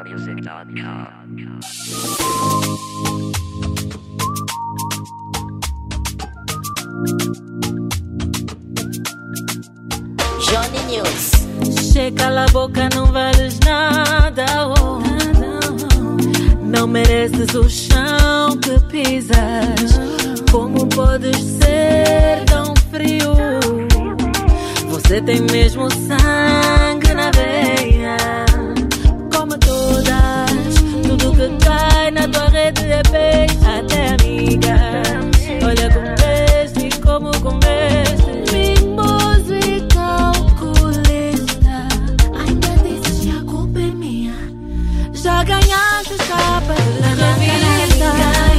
Johnny News. Cala a boca, não vales nada, oh. Não mereces o chão que pisas. Como podes ser tão frio? Você tem mesmo sangue na veia. Como todas, tudo que cai na tua rede é peixe. Até amigas, olha como veste e como comeste. Mimoso e calculista, ainda dizes que a culpa é minha. Já ganhaste a capa da revista.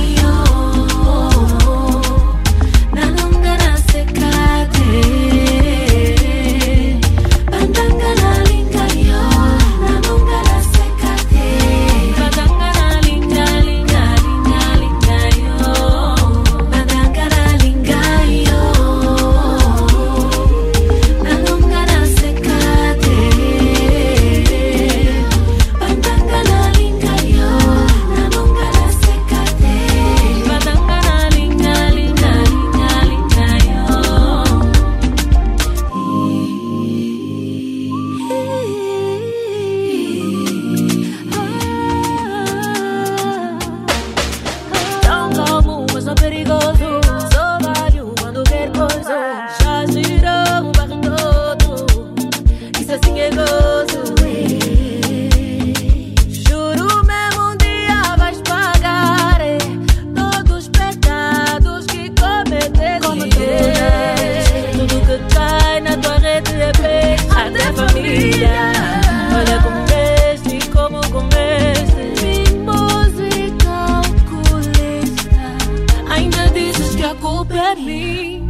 Olha como veste e como comeste. Mimoso e calculista, ainda dizes que a culpa é minha.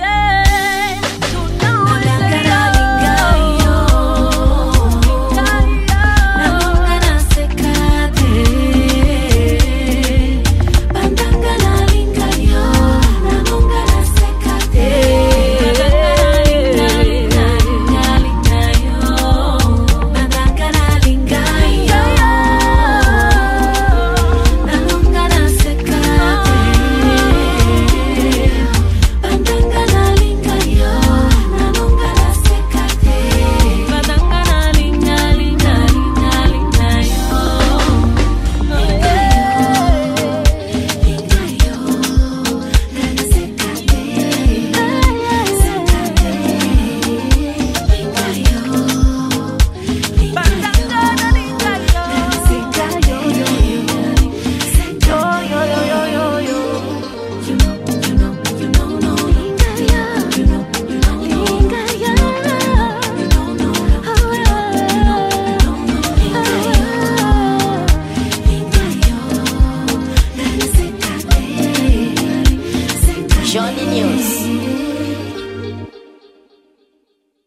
Tu não Johnny News.